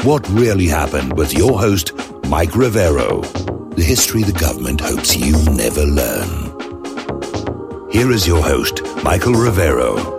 What Really Happened with your host, Mike Rivero. The history the government hopes you never learn. Here is your host, Michael Rivero.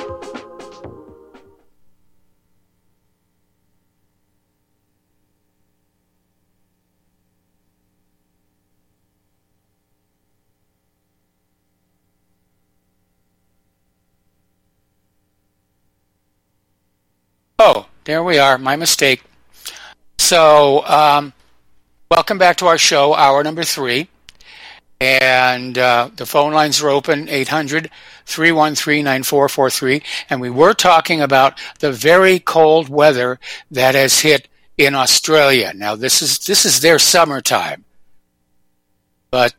Oh, there we are. My mistake. So, welcome back to our show, hour number 3. And the phone lines are open, 800-313-9443. And we were talking about the very cold weather that has hit in Australia. Now, this is their summertime. But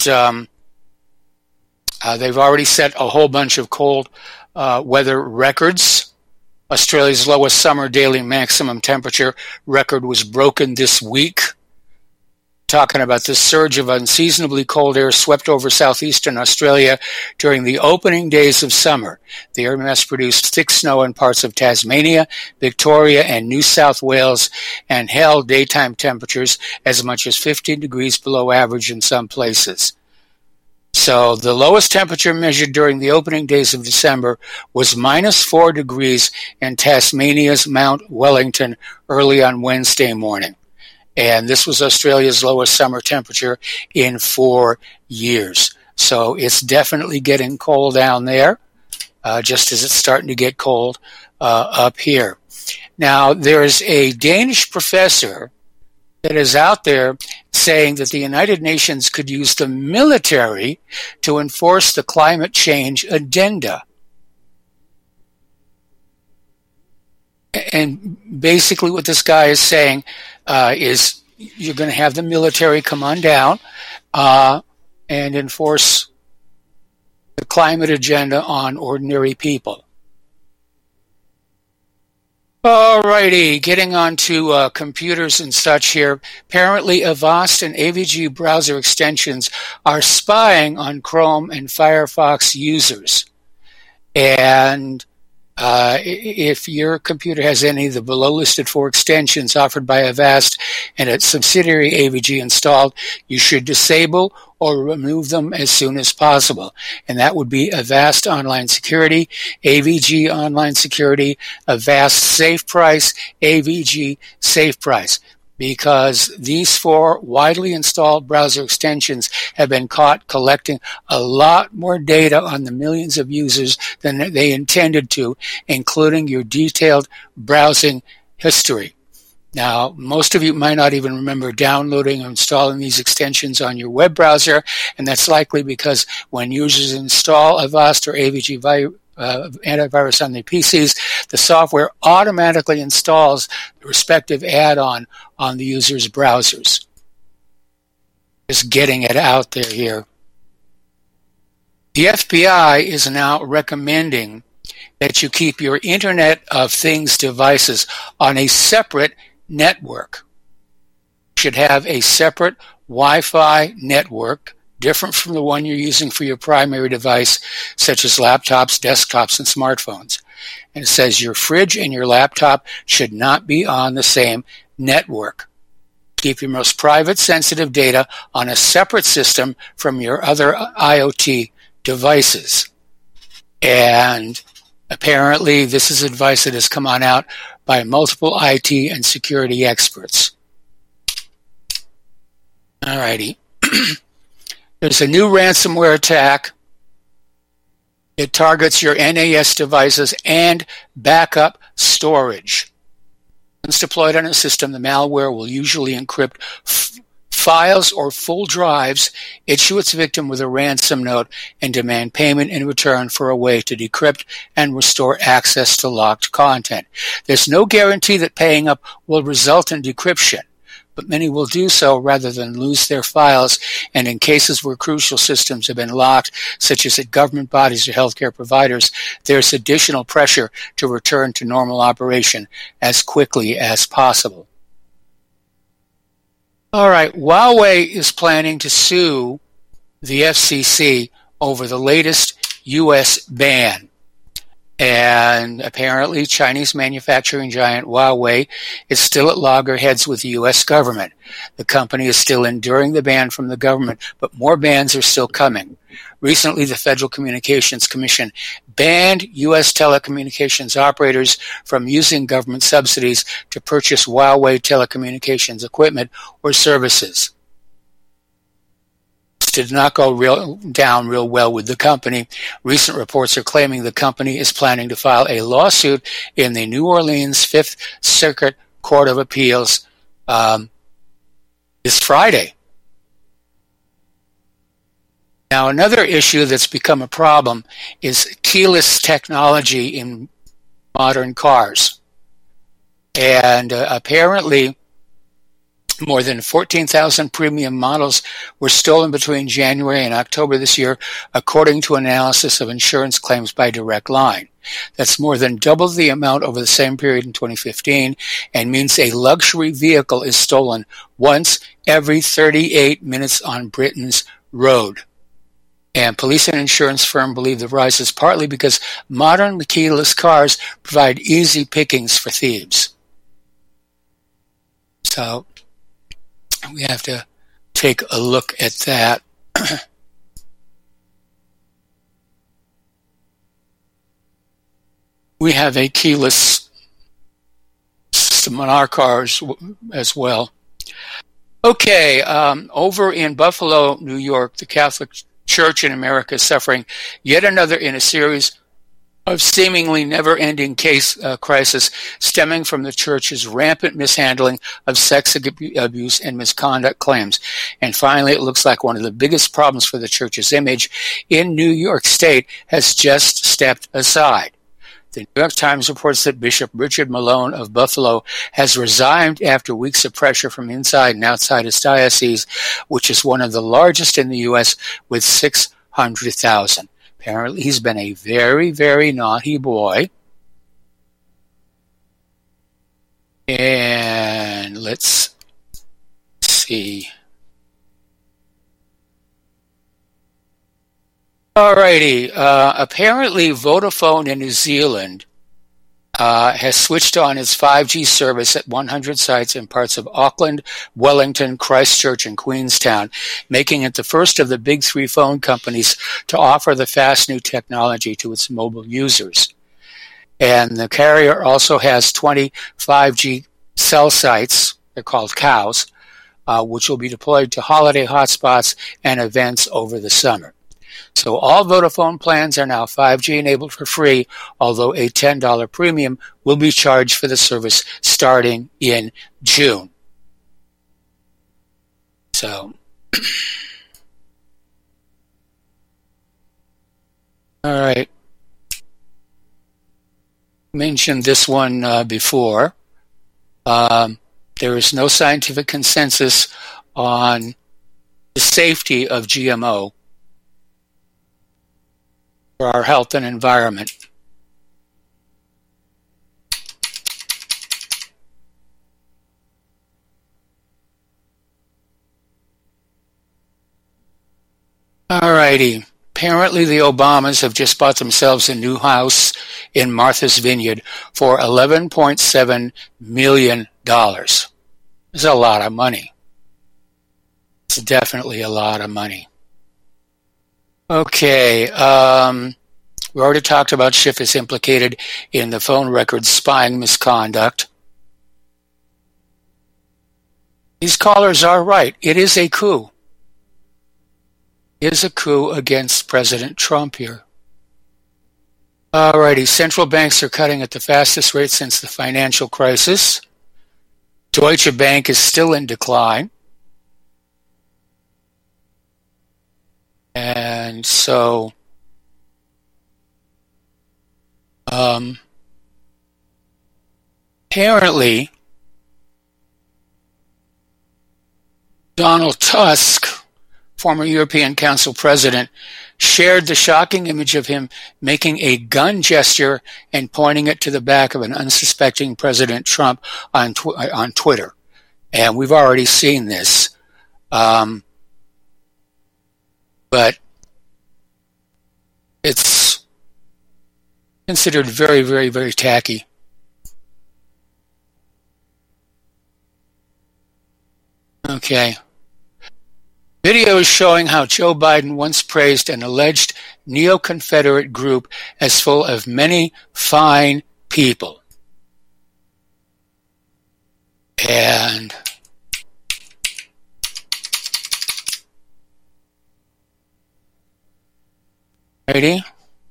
they've already set a whole bunch of cold weather records. Australia's lowest summer daily maximum temperature record was broken this week. Talking about this surge of unseasonably cold air swept over southeastern Australia during the opening days of summer. The air mass produced thick snow in parts of Tasmania, Victoria, and New South Wales, and held daytime temperatures as much as 15 degrees below average in some places. So the lowest temperature measured during the opening days of December was minus 4 degrees in Tasmania's Mount Wellington early on Wednesday morning. And this was Australia's lowest summer temperature in 4 years. So it's definitely getting cold down there, just as it's starting to get cold up here. Now, there's a Danish professor that is out there saying that the United Nations could use the military to enforce the climate change agenda. And basically what this guy is saying is you're going to have the military come on down and enforce the climate agenda on ordinary people. Alrighty, getting on to computers and such here. Apparently, Avast and AVG browser extensions are spying on Chrome and Firefox users. And if your computer has any of the below listed 4 extensions offered by Avast and its subsidiary AVG installed, you should disable or remove them as soon as possible. And that would be Avast Online Security, AVG Online Security, Avast Safe Price, AVG Safe Price. Because these 4 widely installed browser extensions have been caught collecting a lot more data on the millions of users than they intended to, including your detailed browsing history. Now, most of you might not even remember downloading or installing these extensions on your web browser, and that's likely because when users install Avast or AVG antivirus on their PCs, the software automatically installs the respective add-on on the user's browsers. Just getting it out there here. The FBI is now recommending that you keep your Internet of Things devices on a separate network. You should have a separate Wi-Fi network, different from the one you're using for your primary device, such as laptops, desktops, and smartphones. And it says your fridge and your laptop should not be on the same network. Keep your most private, sensitive data on a separate system from your other IoT devices. And apparently, this is advice that has come on out by multiple IT and security experts. Alrighty. There's a new ransomware attack. It targets your NAS devices and backup storage. Once deployed on a system, the malware will usually encrypt files or full drives, issue its victim with a ransom note, and demand payment in return for a way to decrypt and restore access to locked content. There's no guarantee that paying up will result in decryption, but many will do so rather than lose their files, and in cases where crucial systems have been locked, such as at government bodies or healthcare providers, there's additional pressure to return to normal operation as quickly as possible. All right, Huawei is planning to sue the FCC over the latest U.S. ban. And apparently Chinese manufacturing giant Huawei is still at loggerheads with the U.S. government. The company is still enduring the ban from the government, but more bans are still coming. Recently, the Federal Communications Commission banned U.S. telecommunications operators from using government subsidies to purchase Huawei telecommunications equipment or services. Did not go down real well with the company. Recent reports are claiming the company is planning to file a lawsuit in the New Orleans Fifth Circuit Court of Appeals this Friday. Now, another issue that's become a problem is keyless technology in modern cars. And apparently, more than 14,000 premium models were stolen between January and October this year, according to analysis of insurance claims by Direct Line. That's more than double the amount over the same period in 2015 and means a luxury vehicle is stolen once every 38 minutes on Britain's road. And police and insurance firm believe the rise is partly because modern keyless cars provide easy pickings for thieves. So we have to take a look at that. We have a keyless system on our cars as well. Okay, over in Buffalo, New York, the Catholic Church in America is suffering yet another in a series of seemingly never-ending crisis stemming from the church's rampant mishandling of sex abuse and misconduct claims. And finally, it looks like one of the biggest problems for the church's image in New York State has just stepped aside. The New York Times reports that Bishop Richard Malone of Buffalo has resigned after weeks of pressure from inside and outside his diocese, which is one of the largest in the U.S. with 600,000. Apparently, he's been a very, very naughty boy. And let's see. Alrighty. Apparently, Vodafone in New Zealand has switched on its 5G service at 100 sites in parts of Auckland, Wellington, Christchurch, and Queenstown, making it the first of the big three phone companies to offer the fast new technology to its mobile users. And the carrier also has 20 5G cell sites, they're called COWs, which will be deployed to holiday hotspots and events over the summer. So all Vodafone plans are now 5G enabled for free, although a $10 premium will be charged for the service starting in June. So, all right. Mentioned this one before. There is no scientific consensus on the safety of GMO for our health and environment. Alrighty. Apparently the Obamas have just bought themselves a new house in Martha's Vineyard for $11.7 million. It's a lot of money. It's definitely a lot of money. Okay, we already talked about Schiff is implicated in the phone records spying misconduct. These callers are right. It is a coup. It is a coup against President Trump here. Alrighty, central banks are cutting at the fastest rate since the financial crisis. Deutsche Bank is still in decline. And so, apparently, Donald Tusk, former European Council president, shared the shocking image of him making a gun gesture and pointing it to the back of an unsuspecting President Trump on Twitter. And we've already seen this. But it's considered very, very, very tacky. Okay. Video is showing how Joe Biden once praised an alleged neo-Confederate group as full of many fine people. And ready?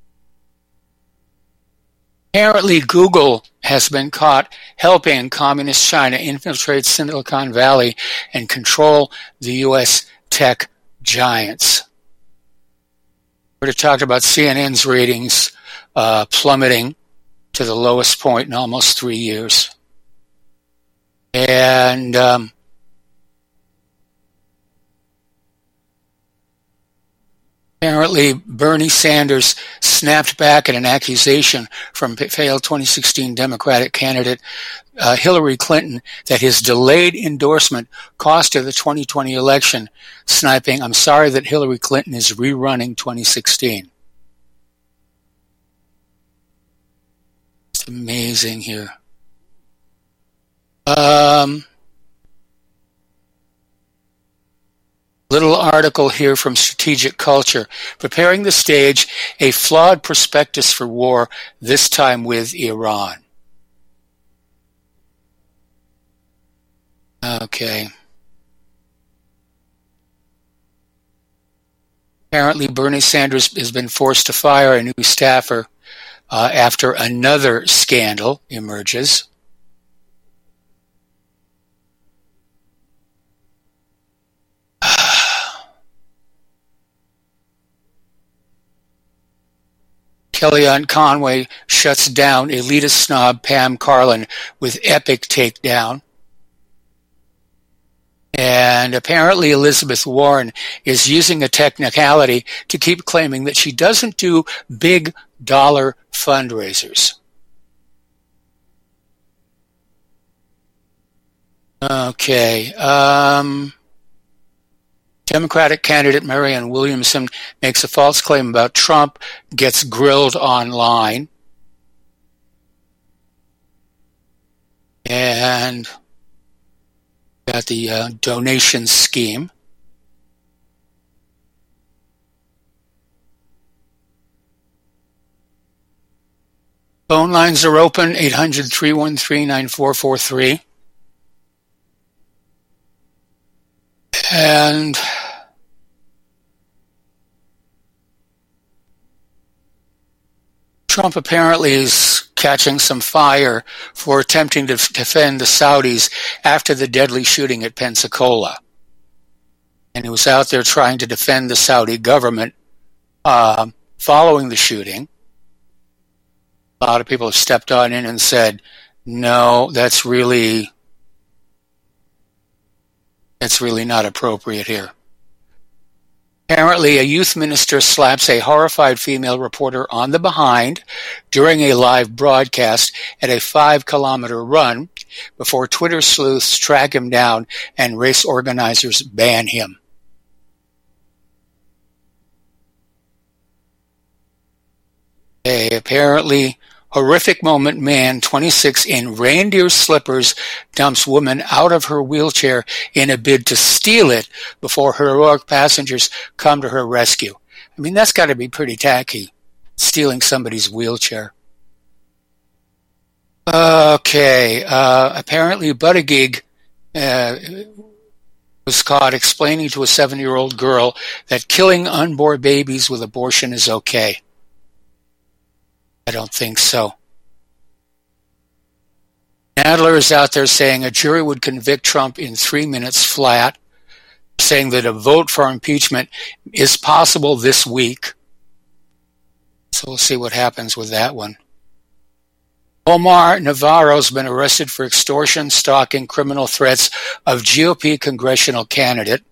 Apparently, Google has been caught helping Communist China infiltrate Silicon Valley and control the U.S. tech giants. We already talked about CNN's ratings plummeting to the lowest point in almost 3 years. And apparently Bernie Sanders snapped back at an accusation from failed 2016 Democratic candidate Hillary Clinton that his delayed endorsement cost her the 2020 election, sniping, "I'm sorry that Hillary Clinton is rerunning 2016. It's amazing here. Little article here from Strategic Culture. Preparing the stage, a flawed prospectus for war, this time with Iran. Okay. Apparently Bernie Sanders has been forced to fire a new staffer after another scandal emerges. Kellyanne Conway shuts down elitist snob Pam Karlan with epic takedown. And apparently Elizabeth Warren is using a technicality to keep claiming that she doesn't do big dollar fundraisers. Okay. Democratic candidate Marianne Williamson makes a false claim about Trump, gets grilled online. And got the donation scheme. Phone lines are open, 800-313-9443. And Trump apparently is catching some fire for attempting to defend the Saudis after the deadly shooting at Pensacola. And he was out there trying to defend the Saudi government following the shooting. A lot of people have stepped on in and said, no, that's really not appropriate here. Apparently, a youth minister slaps a horrified female reporter on the behind during a live broadcast at a 5-kilometer run before Twitter sleuths track him down and race organizers ban him. A apparently horrific moment, man, 26, in reindeer slippers, dumps woman out of her wheelchair in a bid to steal it before heroic passengers come to her rescue. I mean, that's got to be pretty tacky, stealing somebody's wheelchair. Okay, apparently Buttigieg was caught explaining to a 7-year-old girl that killing unborn babies with abortion is okay. I don't think so. Nadler is out there saying a jury would convict Trump in 3 minutes flat, saying that a vote for impeachment is possible this week. So we'll see what happens with that one. Omar Navarro's been arrested for extortion, stalking, criminal threats of GOP congressional candidate.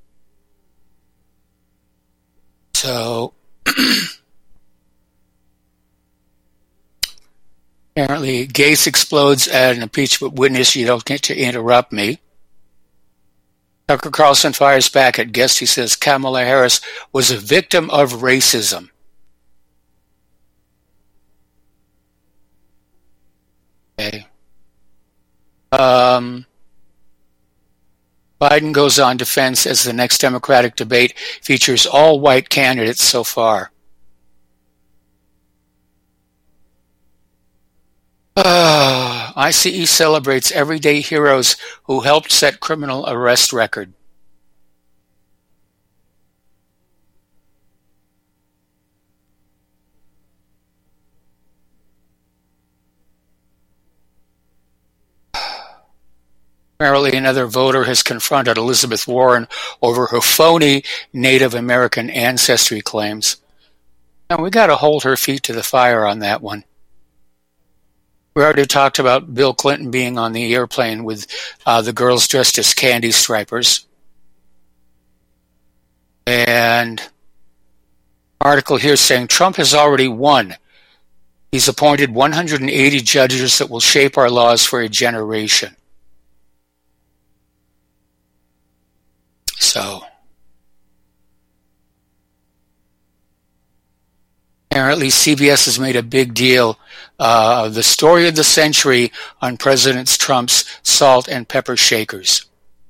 So apparently, Gates explodes at an impeachment witness. You don't get to interrupt me. Tucker Carlson fires back at guest. He says Kamala Harris was a victim of racism. Okay. Biden goes on defense as the next Democratic debate features all white candidates so far. ICE celebrates everyday heroes who helped set criminal arrest record. Apparently, another voter has confronted Elizabeth Warren over her phony Native American ancestry claims. Now, we got to hold her feet to the fire on that one. We already talked about Bill Clinton being on the airplane with the girls dressed as candy stripers. And article here saying Trump has already won. He's appointed 180 judges that will shape our laws for a generation. So, apparently CBS has made a big deal of the story of the century on President Trump's salt and pepper shakers.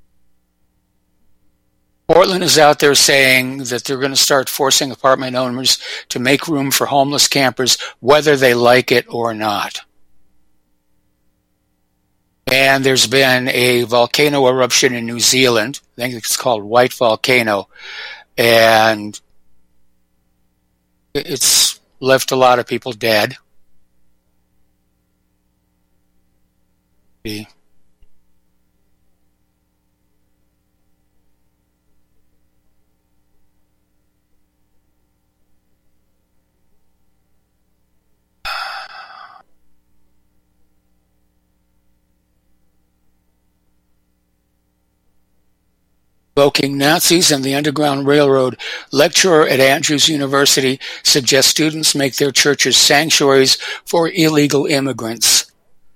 Portland is out there saying that they're going to start forcing apartment owners to make room for homeless campers, whether they like it or not. And there's been a volcano eruption in New Zealand. I think it's called White Volcano. And it's left a lot of people dead. Invoking Nazis and the Underground Railroad, lecturer at Andrews University suggests students make their churches sanctuaries for illegal immigrants.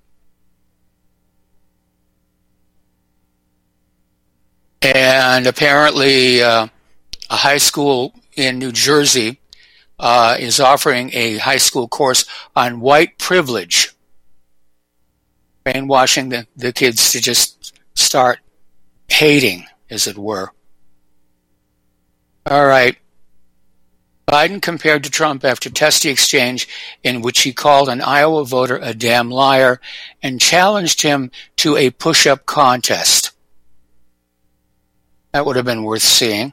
And apparently a high school in New Jersey is offering a high school course on white privilege, brainwashing the kids to just start hating, as it were. All right. Biden compared to Trump after testy exchange in which he called an Iowa voter a damn liar and challenged him to a push-up contest. That would have been worth seeing.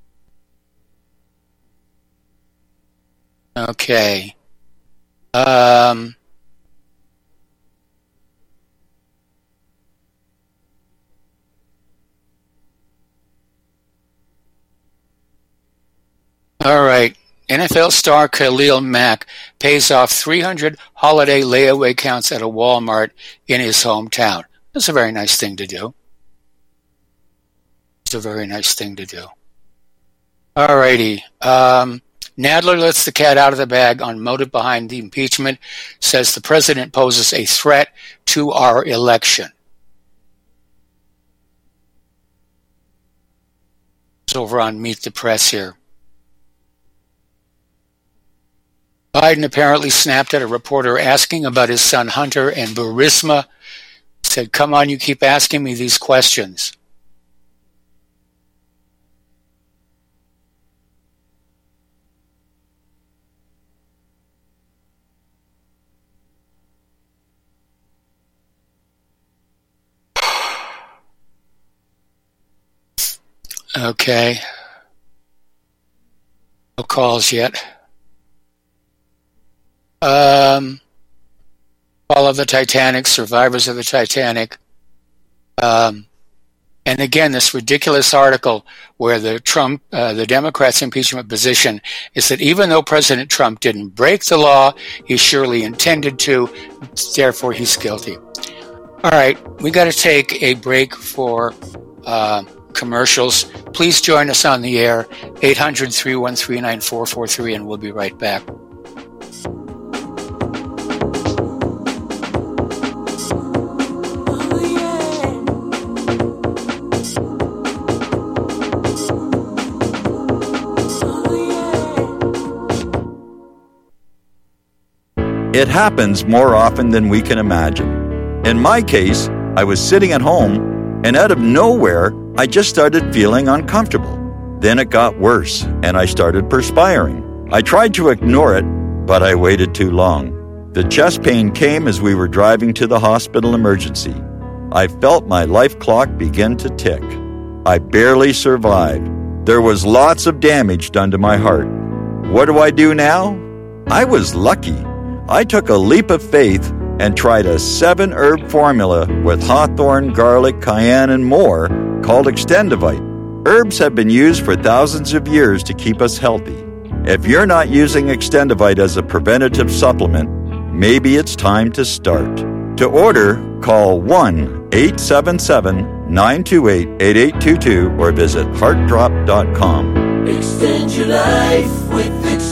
Okay. All right. NFL star Khalil Mack pays off 300 holiday layaway accounts at a Walmart in his hometown. That's a very nice thing to do. It's a very nice thing to do. All righty. Nadler lets the cat out of the bag on motive behind the impeachment, says the president poses a threat to our election. It's over on Meet the Press here. Biden apparently snapped at a reporter asking about his son Hunter, and Burisma said, "Come on, you keep asking me these questions." Okay. No calls yet. Fall of the Titanic, survivors of the Titanic. And again, this ridiculous article where the Democrats' impeachment position is that even though President Trump didn't break the law, he surely intended to, therefore he's guilty. All right, we got to take a break for commercials. Please join us on the air, 800-313-9443, and we'll be right back. It happens more often than we can imagine. In my case, I was sitting at home, and out of nowhere, I just started feeling uncomfortable. Then it got worse, and I started perspiring. I tried to ignore it, but I waited too long. The chest pain came as we were driving to the hospital emergency. I felt my life clock begin to tick. I barely survived. There was lots of damage done to my heart. What do I do now? I was lucky. I took a leap of faith and tried a 7-herb formula with hawthorn, garlic, cayenne, and more called Extendivite. Herbs have been used for thousands of years to keep us healthy. If you're not using Extendivite as a preventative supplement, maybe it's time to start. To order, call 1-877-928-8822 or visit heartdrop.com. Extend your life with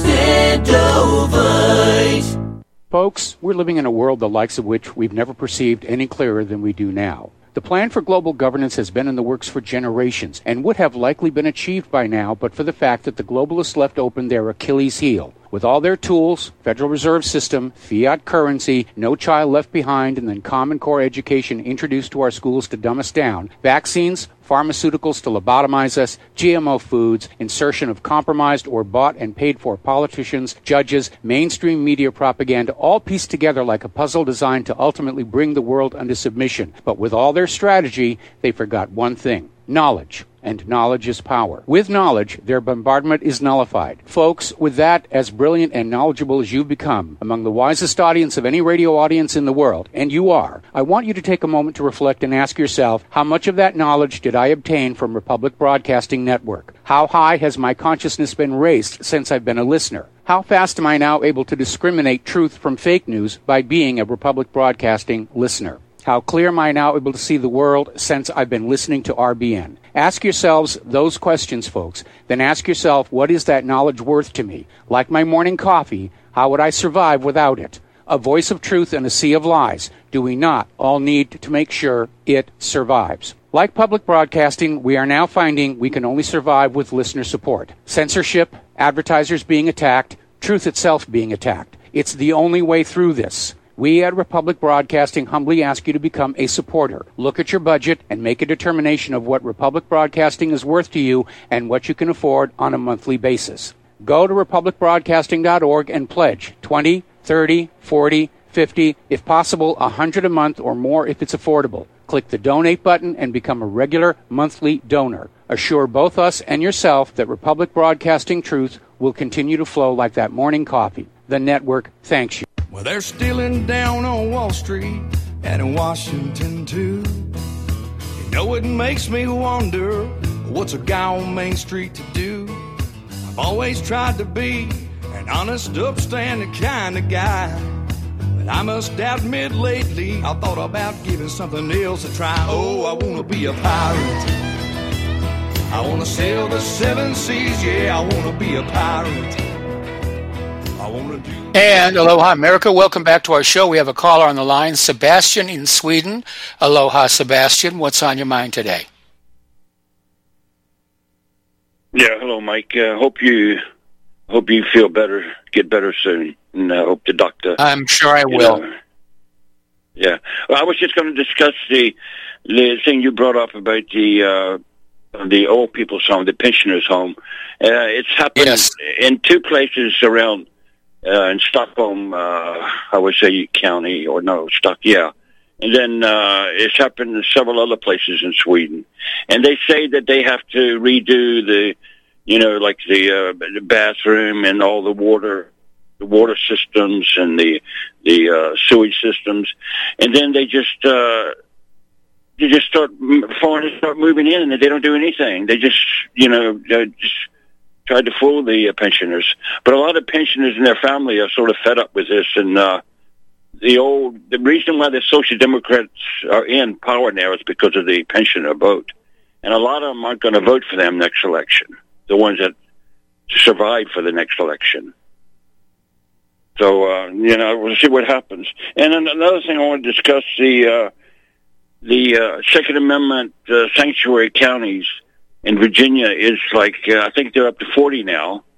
Extendivite. Folks, we're living in a world the likes of which we've never perceived any clearer than we do now. The plan for global governance has been in the works for generations and would have likely been achieved by now but for the fact that the globalists left open their Achilles heel. With all their tools, Federal Reserve System, fiat currency, no child left behind, and then Common Core education introduced to our schools to dumb us down, vaccines, pharmaceuticals to lobotomize us, GMO foods, insertion of compromised or bought and paid for politicians, judges, mainstream media propaganda, all pieced together like a puzzle designed to ultimately bring the world under submission. But with all their strategy, they forgot one thing: knowledge. And knowledge is power. With knowledge, their bombardment is nullified. Folks, with that, as brilliant and knowledgeable as you've become, among the wisest audience of any radio audience in the world, and you are, I want you to take a moment to reflect and ask yourself, how much of that knowledge did I obtain from Republic Broadcasting Network? How high has my consciousness been raised since I've been a listener? How fast am I now able to discriminate truth from fake news by being a Republic Broadcasting listener? How clear am I now able to see the world since I've been listening to RBN? Ask yourselves those questions, folks. Then ask yourself, what is that knowledge worth to me? Like my morning coffee, how would I survive without it? A voice of truth in a sea of lies. Do we not all need to make sure it survives? Like public broadcasting, we are now finding we can only survive with listener support. Censorship, advertisers being attacked, truth itself being attacked. It's the only way through this. We at Republic Broadcasting humbly ask you to become a supporter. Look at your budget and make a determination of what Republic Broadcasting is worth to you and what you can afford on a monthly basis. Go to republicbroadcasting.org and pledge $20, $30, $40, $50, if possible, $100 a month or more if it's affordable. Click the donate button and become a regular monthly donor. Assure both us and yourself that Republic Broadcasting truth will continue to flow like that morning coffee. The network thanks you. Well, they're stealing down on Wall Street and in Washington, too. You know, it makes me wonder, what's a guy on Main Street to do? I've always tried to be an honest, upstanding kind of guy. But I must admit lately, I thought about giving something else a try. Oh, I want to be a pirate. I want to sail the 7 seas, yeah, I want to be a pirate. I want to do... And aloha, America. Welcome back to our show. We have a caller on the line, Sebastian in Sweden. Aloha, Sebastian. What's on your mind today? Yeah, hello, Mike. Hope you feel better, get better soon, and I hope the doctor. I'm sure I will. Yeah, well, I was just going to discuss the thing you brought up about the old people's home, the pensioners' home. It's happened in 2 places around. In Stockholm, I would say county, or no, yeah. And then it's happened in several other places in Sweden. And they say that they have to redo the bathroom and all the water systems and the sewage systems. And then they just start moving in, and they don't do anything. They just tried to fool the pensioners. But a lot of pensioners and their family are sort of fed up with this, and the reason why the Social Democrats are in power now is because of the pensioner vote. And a lot of them aren't going to vote for them next election, the ones that survive for the next election. So, we'll see what happens. And then another thing I want to discuss, the Second Amendment sanctuary counties in Virginia is I think they're up to 40 now.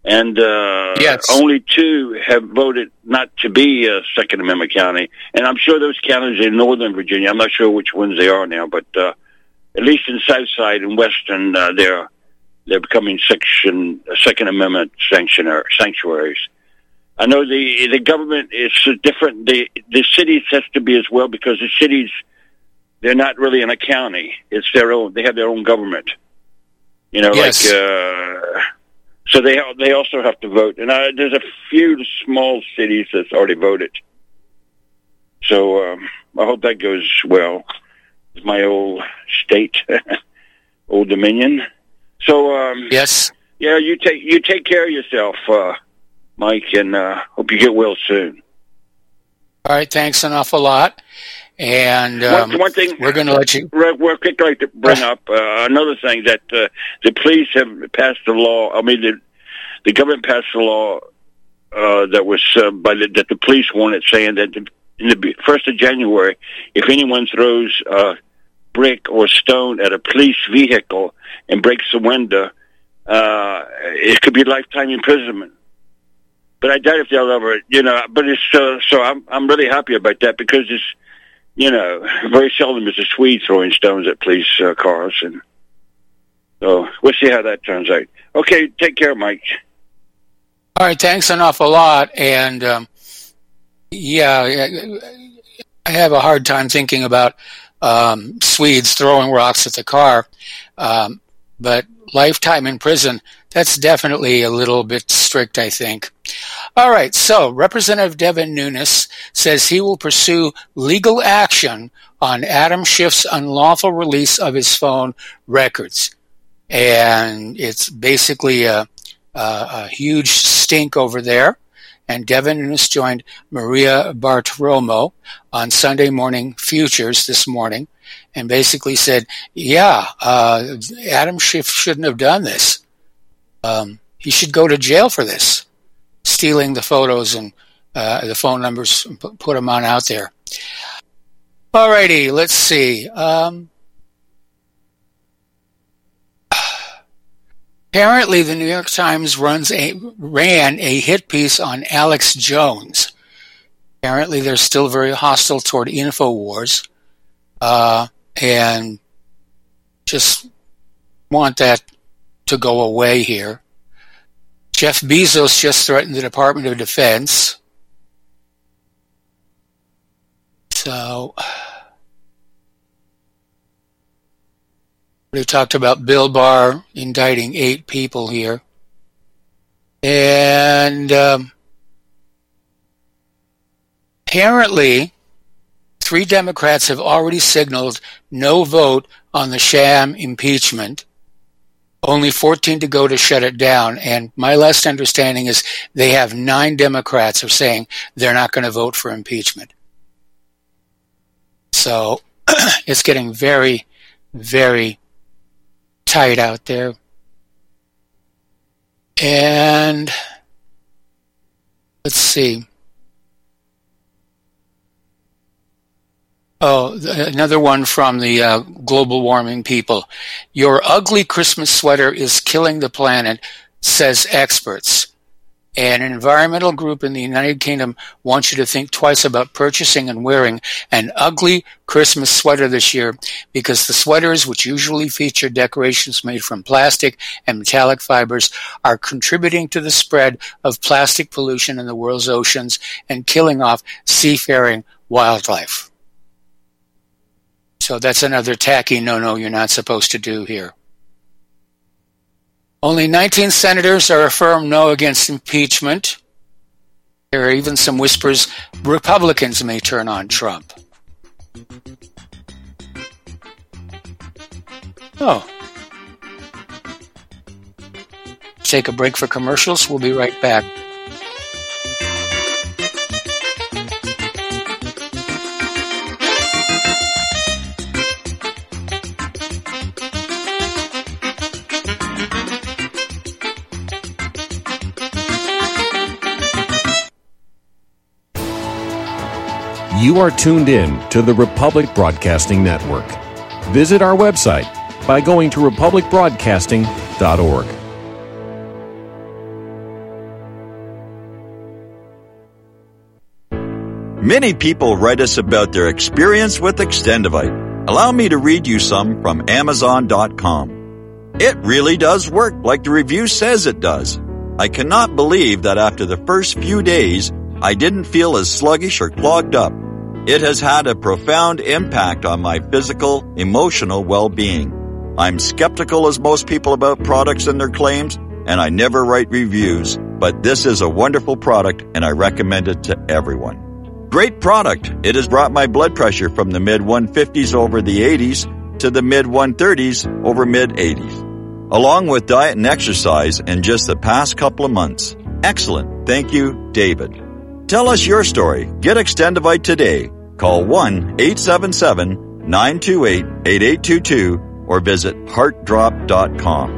And yes. Only 2 have voted not to be a Second Amendment county. And I'm sure those counties in Northern Virginia, I'm not sure which ones they are now, but at least in Southside and Western, they're becoming Second Amendment sanctuaries. I know the government is different. The cities has to be as well, because the cities, they're not really in a county. It's their own. They have their own government. You know, yes. So they also have to vote. And there's a few small cities that's already voted. So I hope that goes well. It's my old state, Old Dominion. So yes. Yeah, you take care of yourself, Mike, and hope you get well soon. All right, thanks an awful lot. And one thing we're going to let you. Real quick, I'd like to bring up another thing that the police have passed a law. I mean, the government passed a law that was that the police wanted, saying that in the 1st of January, if anyone throws a brick or stone at a police vehicle and breaks the window, it could be lifetime imprisonment. But I doubt if they'll ever, But it's so I'm really happy about that, because it's. Very seldom is a Swede throwing stones at police cars, and so we'll see how that turns out. Okay, take care, Mike. All right, thanks an awful lot, and I have a hard time thinking about Swedes throwing rocks at the car, but lifetime in prison, that's definitely a little bit strict, I think. All right, so Representative Devin Nunes says he will pursue legal action on Adam Schiff's unlawful release of his phone records. And it's basically a huge stink over there. And Devin Nunes joined Maria Bartiromo on Sunday Morning Futures this morning and basically said, Adam Schiff shouldn't have done this. He should go to jail for this. Stealing the photos and the phone numbers, and put them on out there. Alrighty, let's see. Apparently, the New York Times ran a hit piece on Alex Jones. Apparently, they're still very hostile toward InfoWars, and just want that to go away here. Jeff Bezos just threatened the Department of Defense. So, we talked about Bill Barr indicting 8 people here. And apparently, 3 Democrats have already signaled no vote on the sham impeachment. Only 14 to go to shut it down. And my last understanding is they have 9 Democrats are saying they're not going to vote for impeachment. So it's getting very, very tight out there. And let's see. Oh, another one from the global warming people. Your ugly Christmas sweater is killing the planet, says experts. And an environmental group in the United Kingdom wants you to think twice about purchasing and wearing an ugly Christmas sweater this year, because the sweaters, which usually feature decorations made from plastic and metallic fibers, are contributing to the spread of plastic pollution in the world's oceans and killing off seafaring wildlife. So that's another tacky no you're not supposed to do here. Only 19 senators are a firm no against impeachment. There are even some whispers Republicans may turn on Trump. Oh. Take a break for commercials. We'll be right back. You are tuned in to the Republic Broadcasting Network. Visit our website by going to republicbroadcasting.org. Many people write us about their experience with Extendivite. Allow me to read you some from Amazon.com. It really does work like the review says it does. I cannot believe that after the first few days, I didn't feel as sluggish or clogged up. It has had a profound impact on my physical, emotional well-being. I'm skeptical as most people about products and their claims, and I never write reviews, but this is a wonderful product and I recommend it to everyone. Great product. It has brought my blood pressure from the mid-150s over the 80s to the mid-130s over mid-80s. Along with diet and exercise in just the past couple of months. Excellent. Thank you, David. Tell us your story. Get Extendivite today. Call 1-877-928-8822 or visit heartdrop.com.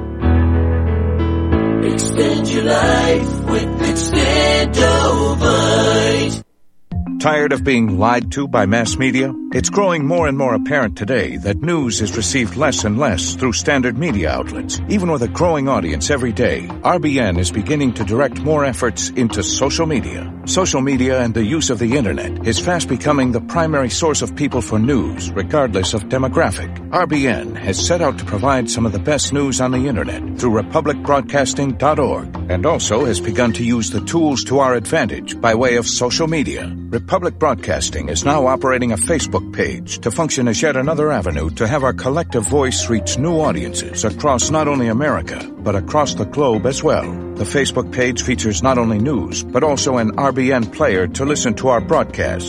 Extend your life with Extendovite. Tired of being lied to by mass media? It's growing more and more apparent today that news is received less and less through standard media outlets. Even with a growing audience every day, RBN is beginning to direct more efforts into social media. Social media and the use of the internet is fast becoming the primary source of people for news, regardless of demographic. RBN has set out to provide some of the best news on the internet through republicbroadcasting.org, and also has begun to use the tools to our advantage by way of social media. Republic Broadcasting is now operating a Facebook page to function as yet another avenue to have our collective voice reach new audiences across not only America, but across the globe as well. The Facebook page features not only news, but also an RBN player to listen to our broadcasts.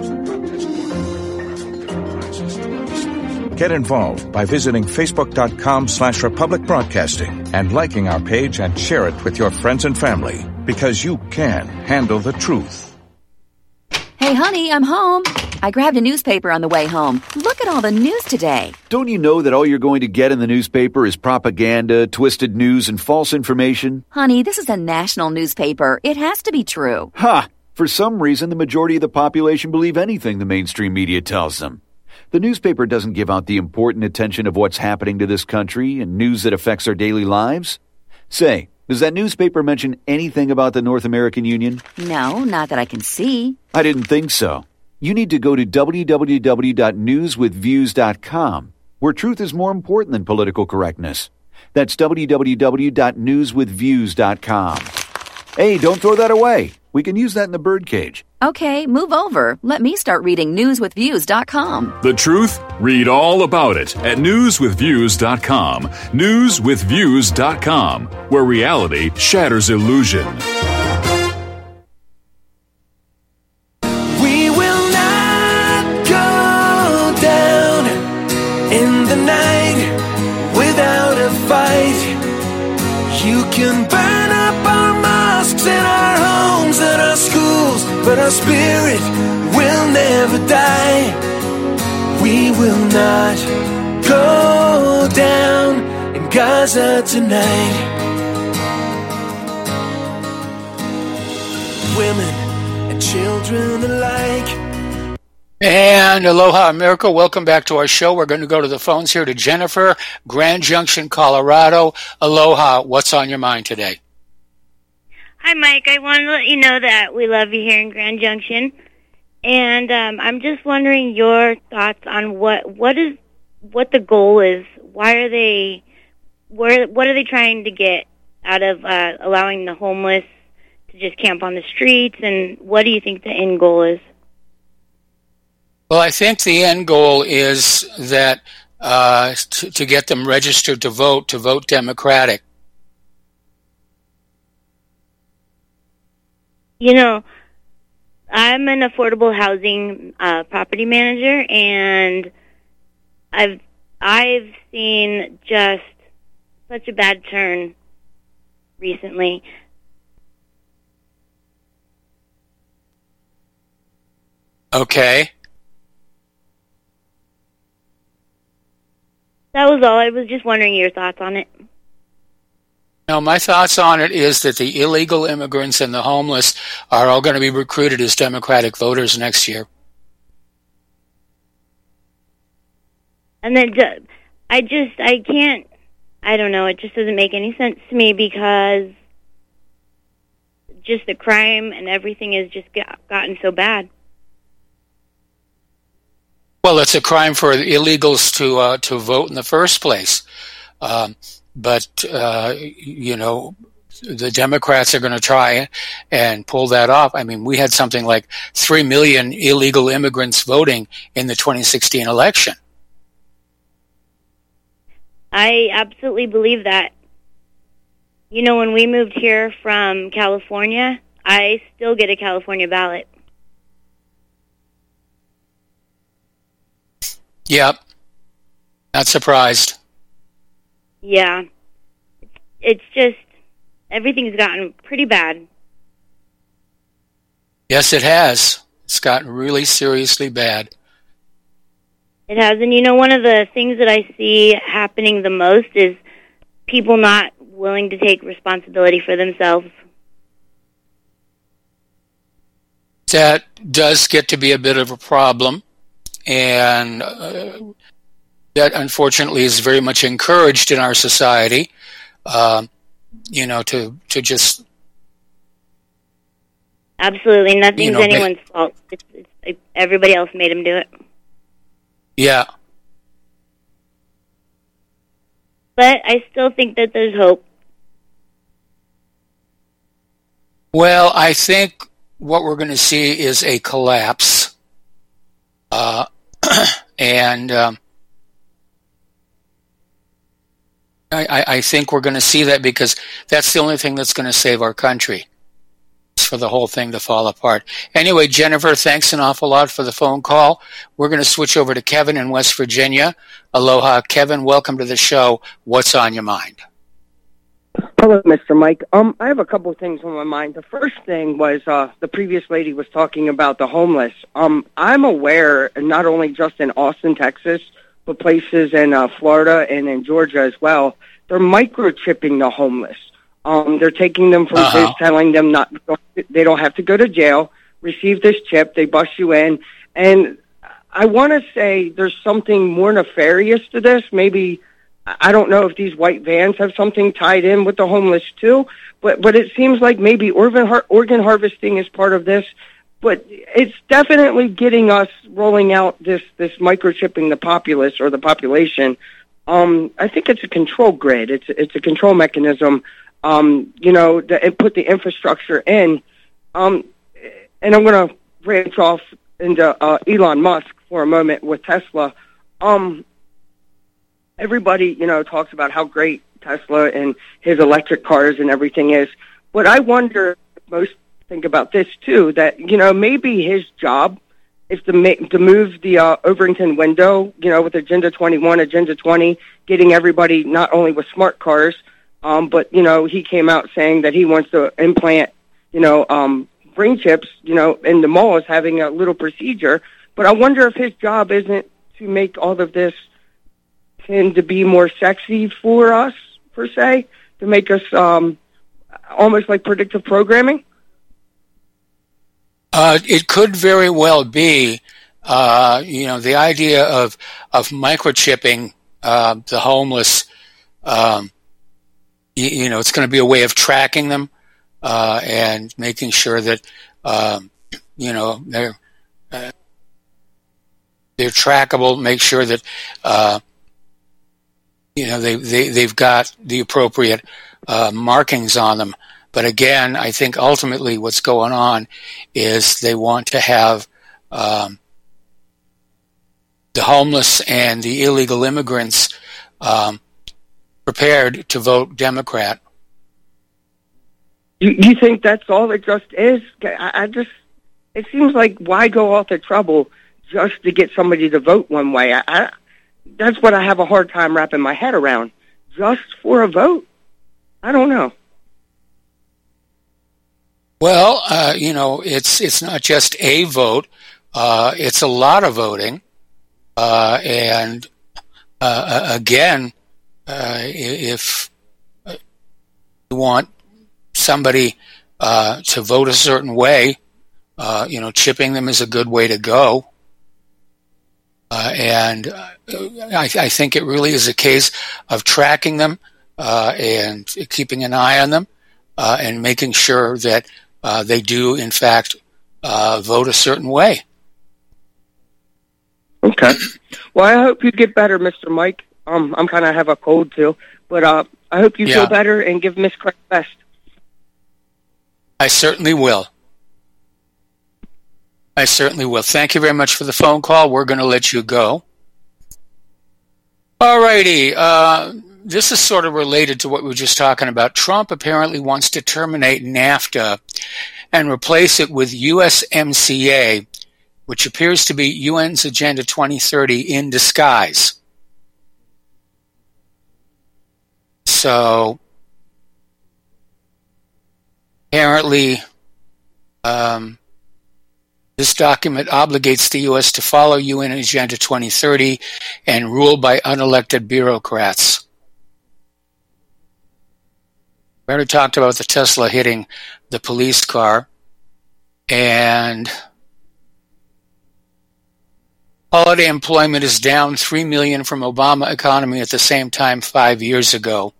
Get involved by visiting facebook.com/Republic Broadcasting and liking our page and share it with your friends and family, because you can handle the truth. Hey, honey, I'm home. I grabbed a newspaper on the way home. Look at all the news today. Don't you know that all you're going to get in the newspaper is propaganda, twisted news, and false information? Honey, this is a national newspaper. It has to be true. Ha! For some reason, the majority of the population believe anything the mainstream media tells them. The newspaper doesn't give out the important attention of what's happening to this country and news that affects our daily lives. Say, does that newspaper mention anything about the North American Union? No, not that I can see. I didn't think so. You need to go to www.newswithviews.com, where truth is more important than political correctness. That's www.newswithviews.com. Hey, don't throw that away. We can use that in the birdcage. Okay, move over. Let me start reading newswithviews.com. The truth? Read all about it at newswithviews.com. Newswithviews.com, where reality shatters illusion. We will not go down in the night without a fight. You can burn up our mosques and our homes and our schools, but our spirit will never die. We will not go down in Gaza tonight. Women and children alike. And aloha, America. Welcome back to our show. We're going to go to the phones here to Jennifer, Grand Junction, Colorado. Aloha, what's on your mind today? Hi, Mike. I want to let you know that we love you here in Grand Junction. And I'm just wondering your thoughts on what the goal is. What are they trying to get out of allowing the homeless to just camp on the streets? And what do you think the end goal is? Well, I think the end goal is that to get them registered to vote Democratic. You know, I'm an affordable housing property manager, and I've seen just such a bad turn recently. Okay. That was all. I was just wondering your thoughts on it. No, my thoughts on it is that the illegal immigrants and the homeless are all going to be recruited as Democratic voters next year. And then I don't know, it just doesn't make any sense to me, because just the crime and everything has just gotten so bad. Well, it's a crime for illegals to vote in the first place. But the Democrats are going to try and pull that off. I mean, we had something like 3 million illegal immigrants voting in the 2016 election. I absolutely believe that. You know, when we moved here from California, I still get a California ballot. Yep. Not surprised. Yeah. It's just, everything's gotten pretty bad. Yes, it has. It's gotten really seriously bad. It has. And you know, one of the things that I see happening the most is people not willing to take responsibility for themselves. That does get to be a bit of a problem. And that, unfortunately, is very much encouraged in our society, to just... Absolutely. Nothing's anyone's fault. It's everybody else made them do it. Yeah. But I still think that there's hope. Well, I think what we're going to see is a collapse. I think we're going to see that because that's the only thing that's going to save our country. It's for the whole thing to fall apart. Anyway, Jennifer, thanks an awful lot for the phone call. We're going to switch over to Kevin in West Virginia. Aloha, Kevin. Welcome to the show. What's on your mind? Hello, Mr. Mike. I have a couple of things on my mind. The first thing was the previous lady was talking about the homeless. I'm aware, not only just in Austin, Texas, but places in Florida and in Georgia as well, they're microchipping the homeless. They're taking them from place, telling them they don't have to go to jail, receive this chip, they bust you in. And I want to say there's something more nefarious to this. Maybe, I don't know if these white vans have something tied in with the homeless too, but it seems like maybe organ harvesting is part of this. But it's definitely getting us rolling out this microchipping the populace or the population. I think it's a control grid. It's a control mechanism. It put the infrastructure in. And I'm going to branch off into Elon Musk for a moment with Tesla. Everybody, talks about how great Tesla and his electric cars and everything is. But I wonder, most think about this too, that, maybe his job is to move the Overington window, with Agenda 21, Agenda 20, getting everybody not only with smart cars, but, he came out saying that he wants to implant, brain chips, in the malls, having a little procedure. But I wonder if his job isn't to make all of this tend to be more sexy for us, per se, to make us almost like predictive programming. It could very well be, the idea of microchipping the homeless. It's going to be a way of tracking them and making sure that they're trackable. Make sure that they've got the appropriate markings on them. But again, I think ultimately what's going on is they want to have the homeless and the illegal immigrants prepared to vote Democrat. You think that's all it just is? It seems like why go all the trouble just to get somebody to vote one way? That's what I have a hard time wrapping my head around. Just for a vote? I don't know. Well, it's not just a vote. It's a lot of voting. And again, if you want somebody to vote a certain way, chipping them is a good way to go. And I think it really is a case of tracking them and keeping an eye on them and making sure that they do, in fact, vote a certain way. Okay. Okay. Well, I hope you get better, Mr. Mike. I'm kind of have a cold too, but I hope you feel better and give Miss Craig best. I certainly will. Thank you very much for the phone call. We're going to let you go. All righty. This is sort of related to what we were just talking about. Trump apparently wants to terminate NAFTA and replace it with USMCA, which appears to be UN's Agenda 2030 in disguise. So, apparently, this document obligates the U.S. to follow UN Agenda 2030 and rule by unelected bureaucrats. We already talked about the Tesla hitting the police car, and holiday employment is down 3 million from Obama economy at the same time 5 years ago.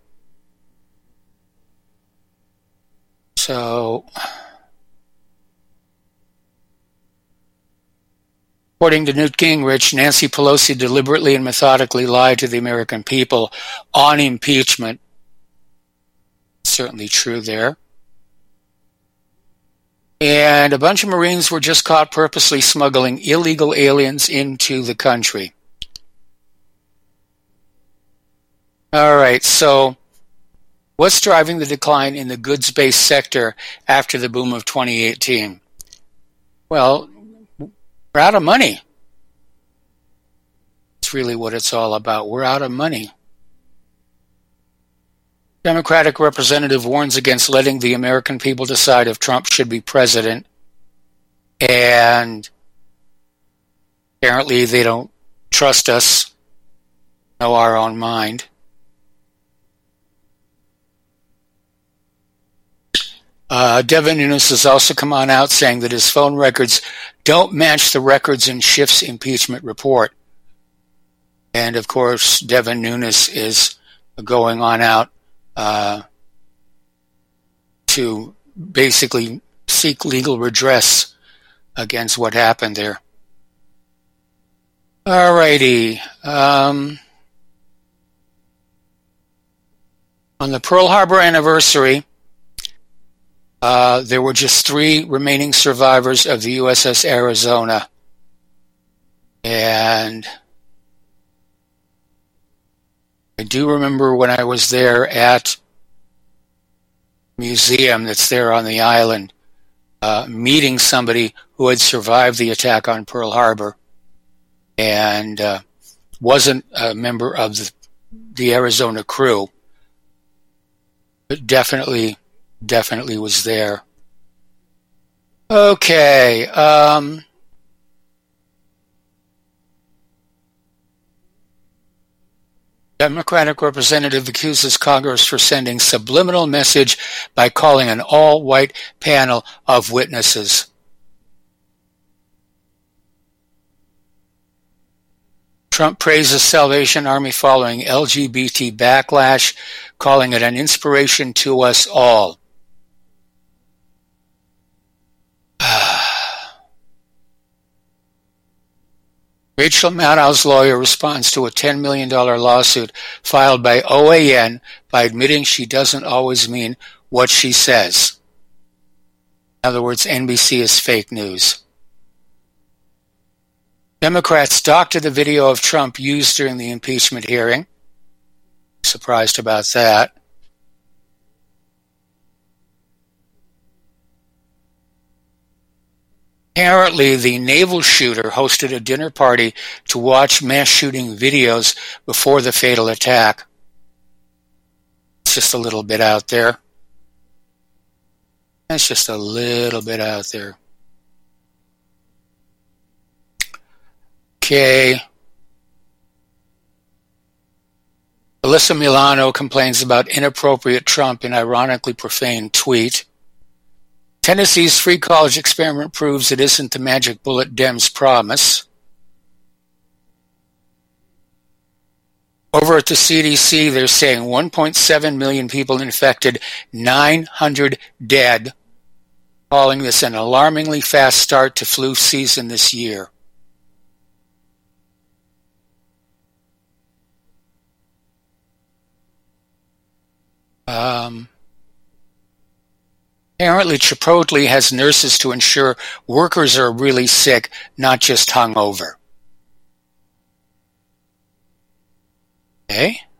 So, according to Newt Gingrich, Nancy Pelosi deliberately and methodically lied to the American people on impeachment. Certainly true there. And a bunch of Marines were just caught purposely smuggling illegal aliens into the country. All right, so what's driving the decline in the goods-based sector after the boom of 2018? Well, we're out of money. It's really what it's all about. We're out of money. Democratic representative warns against letting the American people decide if Trump should be president. And apparently they don't trust us, know our own mind. Devin Nunes has also come on out saying that his phone records don't match the records in Schiff's impeachment report. And of course, Devin Nunes is going on out to basically seek legal redress against what happened there. All righty. On the Pearl Harbor anniversary, there were just 3 remaining survivors of the USS Arizona. And I do remember when I was there at a museum that's there on the island, meeting somebody who had survived the attack on Pearl Harbor and wasn't a member of the Arizona crew, but definitely was there. Okay. Democratic representative accuses Congress for sending subliminal message by calling an all-white panel of witnesses. Trump praises Salvation Army following LGBT backlash, calling it an inspiration to us all. Rachel Maddow's lawyer responds to a $10 million lawsuit filed by OAN by admitting she doesn't always mean what she says. In other words, NBC is fake news. Democrats doctored the video of Trump used during the impeachment hearing. Surprised about that. Apparently, the naval shooter hosted a dinner party to watch mass shooting videos before the fatal attack. It's just a little bit out there. It's just a little bit out there. Okay. Alyssa Milano complains about inappropriate Trump in ironically profane tweet. Tennessee's free college experiment proves it isn't the magic bullet Dems promise. Over at the CDC, they're saying 1.7 million people infected, 900 dead, calling this an alarmingly fast start to flu season this year. Apparently, Chipotle has nurses to ensure workers are really sick, not just hungover. Okay.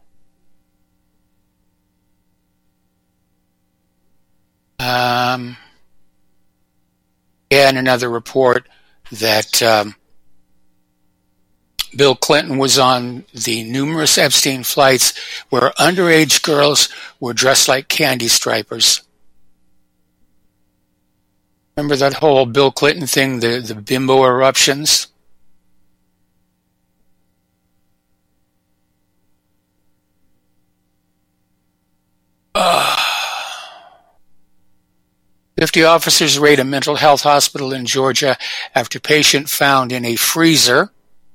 And another report that Bill Clinton was on the numerous Epstein flights where underage girls were dressed like candy stripers. Remember that whole Bill Clinton thing, the bimbo eruptions? Uh, 50 officers raid a mental health hospital in Georgia after patient found in a freezer.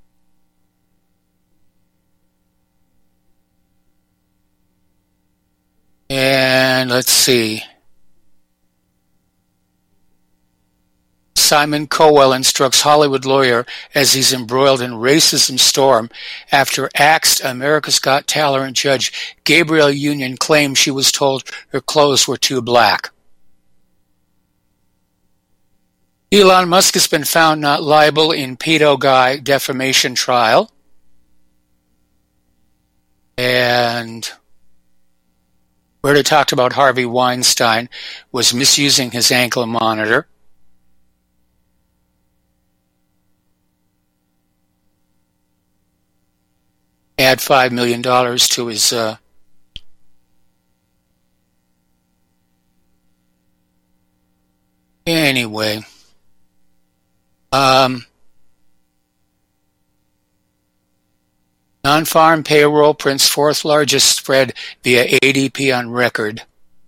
And let's see. Simon Cowell instructs Hollywood lawyer as he's embroiled in racism storm after axed America's Got Talent judge Gabrielle Union claimed she was told her clothes were too black. Elon Musk has been found not liable in pedo guy defamation trial. And we already talked about Harvey Weinstein was misusing his ankle monitor. Add $5 million to his anyway. Non-farm payroll prints fourth largest spread via ADP on record.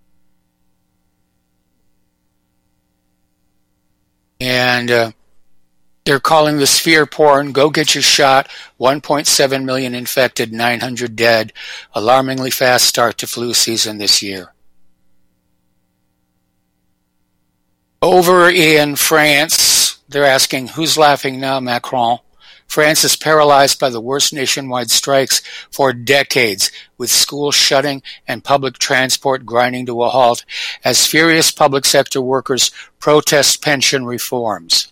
And they're calling this fear porn. Go get your shot. 1.7 million infected, 900 dead. Alarmingly fast start to flu season this year. Over in France, they're asking, who's laughing now, Macron? France is paralyzed by the worst nationwide strikes for decades, with schools shutting and public transport grinding to a halt as furious public sector workers protest pension reforms.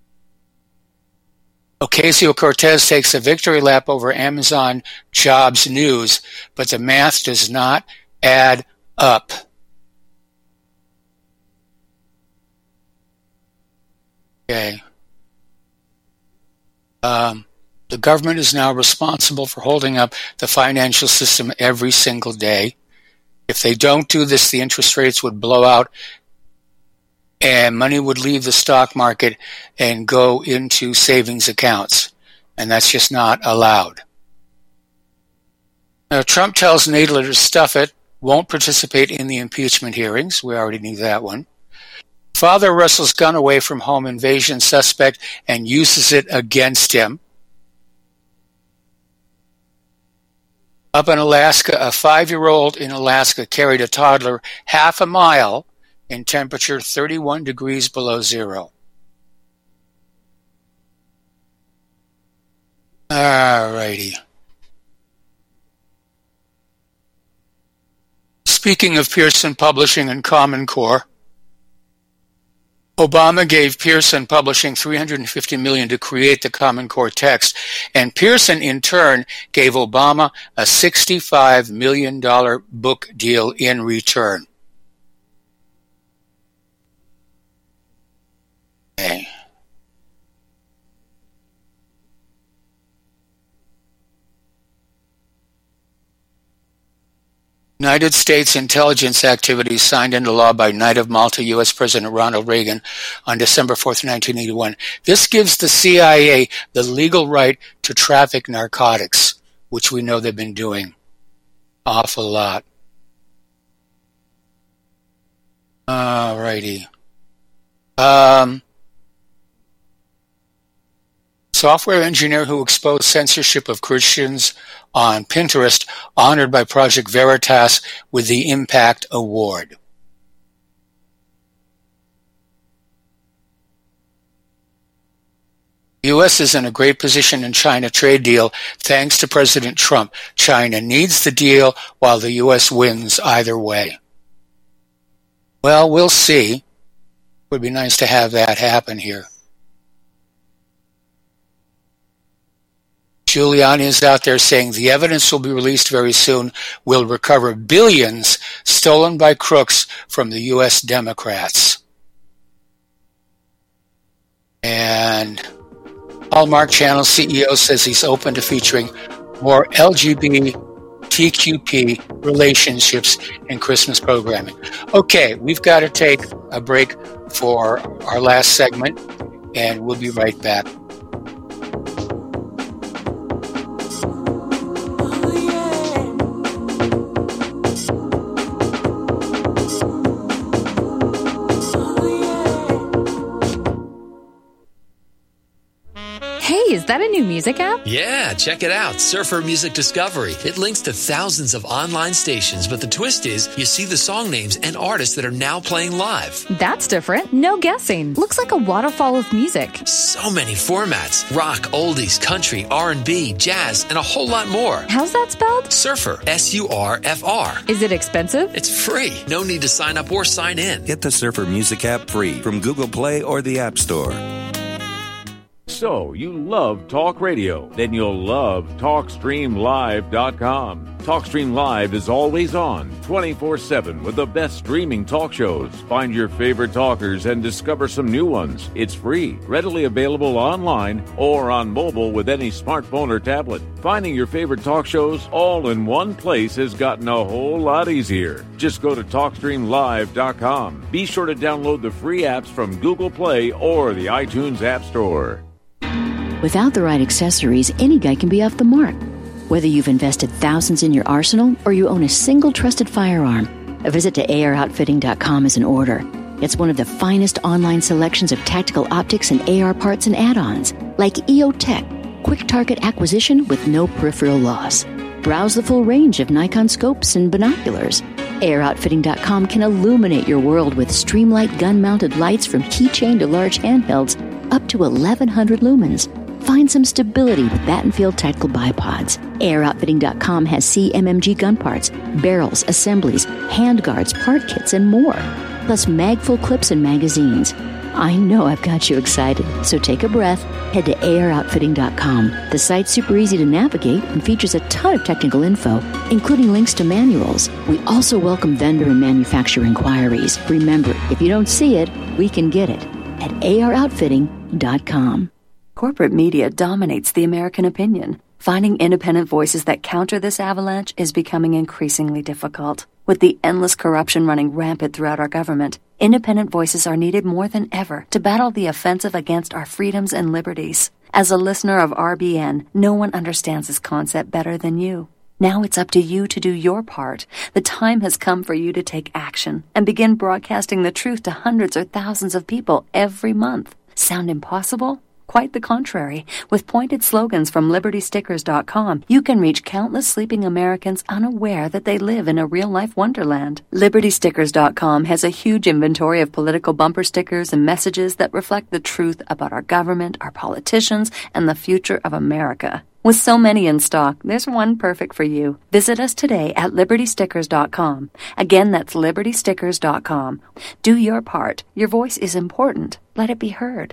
Ocasio-Cortez takes a victory lap over Amazon jobs news, but the math does not add up. Okay. The government is now responsible for holding up the financial system every single day. If they don't do this, the interest rates would blow out and money would leave the stock market and go into savings accounts. And that's just not allowed. Now, Trump tells Nadler to stuff it, won't participate in the impeachment hearings. We already knew that one. Father wrestles gun away from home invasion suspect and uses it against him. Up in Alaska, a 5-year-old in Alaska carried a toddler half a mile in temperature 31 degrees below zero. All righty. Speaking of Pearson Publishing and Common Core, Obama gave Pearson Publishing $350 million to create the Common Core text, and Pearson, in turn, gave Obama a $65 million book deal in return. Okay. United States intelligence activities signed into law by Knight of Malta U.S. President Ronald Reagan on December 4th, 1981. This gives the CIA the legal right to traffic narcotics, which we know they've been doing awful lot. All righty. Software engineer who exposed censorship of Christians on Pinterest, honored by Project Veritas with the Impact Award. U.S. is in a great position in China trade deal thanks to President Trump. China needs the deal while the U.S. wins either way. Well, we'll see. It would be nice to have that happen here. Giuliani is out there saying the evidence will be released very soon. We'll recover billions stolen by crooks from the U.S. Democrats. And Hallmark Channel CEO says he's open to featuring more LGBTQP relationships in Christmas programming. Okay, we've got to take a break for our last segment, and we'll be right back. Hey, is that a new music app? Yeah, check it out. Surfer Music Discovery. It links to thousands of online stations, but the twist is you see the song names and artists that are now playing live. That's different. No guessing. Looks like a waterfall of music. So many formats. Rock, oldies, country, R&B, jazz, and a whole lot more. How's that spelled? Surfer. S-U-R-F-R. Is it expensive? It's free. No need to sign up or sign in. Get the Surfer Music app free from Google Play or the App Store. So, you love talk radio? Then you'll love TalkStreamLive.com. TalkStream Live is always on, 24/7 with the best streaming talk shows. Find your favorite talkers and discover some new ones. It's free, readily available online or on mobile with any smartphone or tablet. Finding your favorite talk shows all in one place has gotten a whole lot easier. Just go to TalkStreamLive.com. Be sure to download the free apps from Google Play or the iTunes App Store. Without the right accessories, any guy can be off the mark. Whether you've invested thousands in your arsenal or you own a single trusted firearm, a visit to AROutfitting.com is in order. It's one of the finest online selections of tactical optics and AR parts and add-ons, like EOTech, quick target acquisition with no peripheral loss. Browse the full range of Nikon scopes and binoculars. AROutfitting.com can illuminate your world with Streamlight gun-mounted lights from keychain to large handhelds up to 1,100 lumens. Find some stability with Battenfield Tactical Bipods. AirOutfitting.com has CMMG gun parts, barrels, assemblies, handguards, part kits, and more. Plus mag-full clips and magazines. I know I've got you excited, so take a breath. Head to AirOutfitting.com. The site's super easy to navigate and features a ton of technical info, including links to manuals. We also welcome vendor and manufacturer inquiries. Remember, if you don't see it, we can get it at AirOutfitting.com. Corporate media dominates the American opinion. Finding independent voices that counter this avalanche is becoming increasingly difficult. With the endless corruption running rampant throughout our government, independent voices are needed more than ever to battle the offensive against our freedoms and liberties. As a listener of RBN, no one understands this concept better than you. Now it's up to you to do your part. The time has come for you to take action and begin broadcasting the truth to hundreds or thousands of people every month. Sound impossible? Quite the contrary. With pointed slogans from LibertyStickers.com, you can reach countless sleeping Americans unaware that they live in a real-life wonderland. LibertyStickers.com has a huge inventory of political bumper stickers and messages that reflect the truth about our government, our politicians, and the future of America. With so many in stock, there's one perfect for you. Visit us today at LibertyStickers.com. Again, that's LibertyStickers.com. Do your part. Your voice is important. Let it be heard.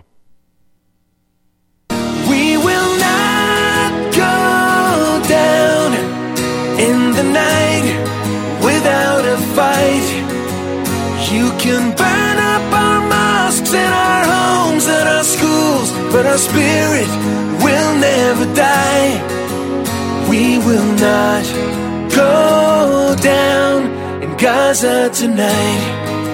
We will not go down in the night without a fight. You can burn up our mosques and our homes and our schools, but our spirit will never die. We will not go down in Gaza tonight.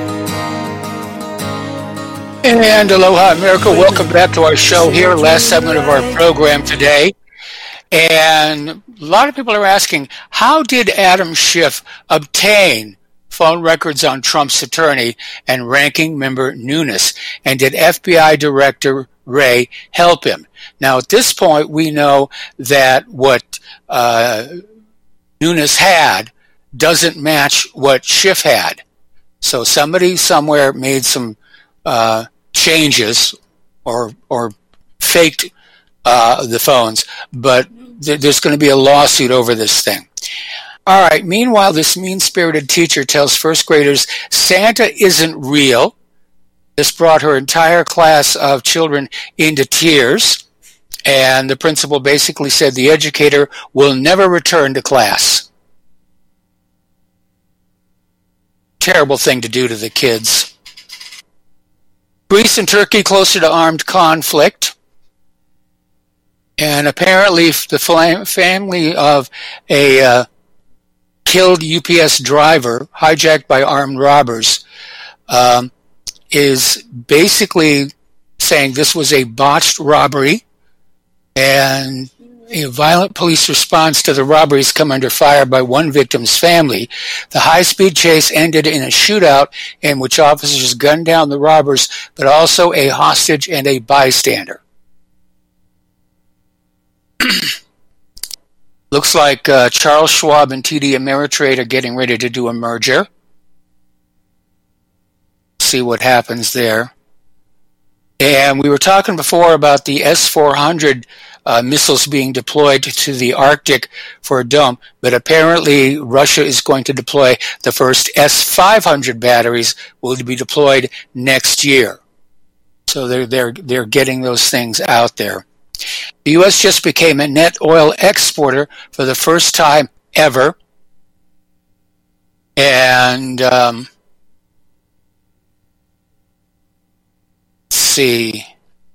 And aloha, America. Welcome back to our show here, last segment of our program today. And a lot of people are asking, how did Adam Schiff obtain phone records on Trump's attorney and ranking member Nunes? And did FBI Director Wray help him? Now, at this point, we know that what Nunes had doesn't match what Schiff had. So somebody somewhere made some changes or faked the phones, but there's going to be a lawsuit over this thing. All right, meanwhile, this mean-spirited teacher tells first graders Santa isn't real. This brought her entire class of children into tears, and the principal basically said the educator will never return to class. Terrible thing to do to the kids. Greece and Turkey closer to armed conflict. And apparently the family of a killed UPS driver, hijacked by armed robbers, is basically saying this was a botched robbery, and a violent police response to the robberies come under fire by one victim's family. The high-speed chase ended in a shootout in which officers gunned down the robbers, but also a hostage and a bystander. Looks like Charles Schwab and TD Ameritrade are getting ready to do a merger. See what happens there. And we were talking before about the S-400 missiles being deployed to the Arctic for a dump, but apparently Russia is going to deploy the first S-500 batteries, will be deployed next year. So they're getting those things out there. The U.S. just became a net oil exporter for the first time ever. And let's see.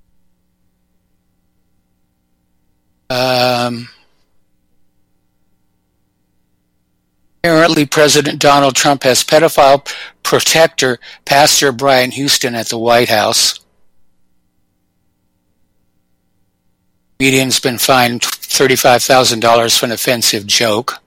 Apparently President Donald Trump has pedophile protector Pastor Brian Houston at the White House. Comedian's been fined $35,000 for an offensive joke.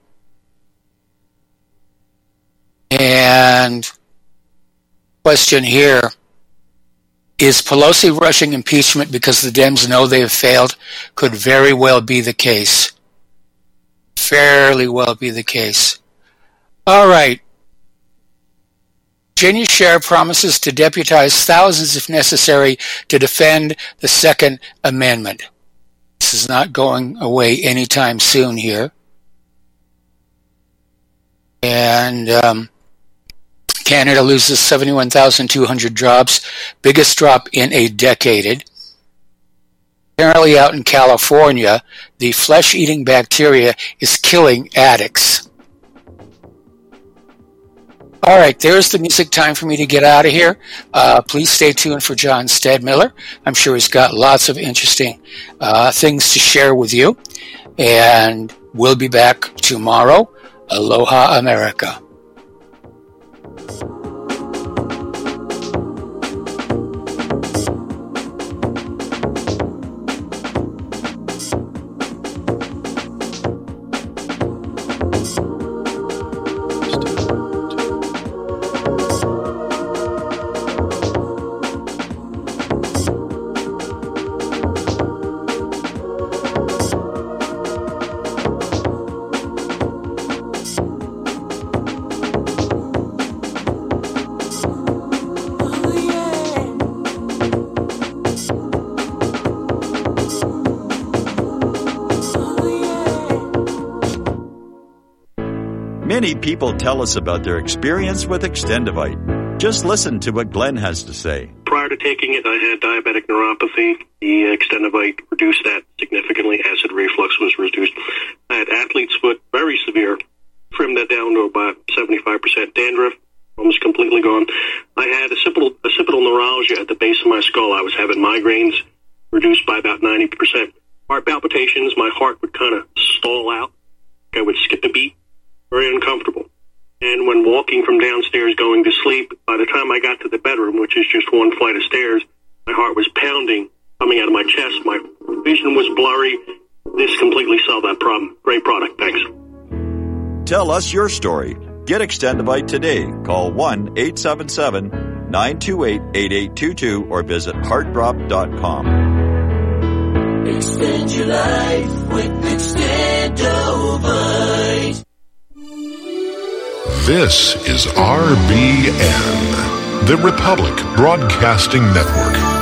And question here, is Pelosi rushing impeachment because the Dems know they have failed? Could very well be the case. Fairly well be the case. All right. Virginia Sheriff promises to deputize thousands if necessary to defend the Second Amendment. This is not going away anytime soon here. And Canada loses 71,200 jobs, biggest drop in a decade. Apparently out in California, the flesh-eating bacteria is killing addicts. All right, there's the music. Time for me to get out of here. Please stay tuned for John Stedmiller. I'm sure he's got lots of interesting things to share with you. And we'll be back tomorrow. Aloha, America. Many people tell us about their experience with Extendivite. Just listen to what Glenn has to say. Prior to taking it, I had diabetic neuropathy. The Extendivite reduced that significantly. Acid reflux was reduced. I had athlete's foot, very severe. Trimmed that down to about 75%. Dandruff, almost completely gone. I had occipital neuralgia at the base of my skull. I was having migraines, reduced by about 90%. Heart palpitations, my heart would kind of stall out. I would skip a beat. Very uncomfortable. And when walking from downstairs going to sleep, by the time I got to the bedroom, which is just one flight of stairs, my heart was pounding, coming out of my chest. My vision was blurry. This completely solved that problem. Great product. Thanks. Tell us your story. Get Extendivite today. Call 1-877-928-8822 or visit heartdrop.com. Extend your life with Extendivite. This is RBN, the Republic Broadcasting Network.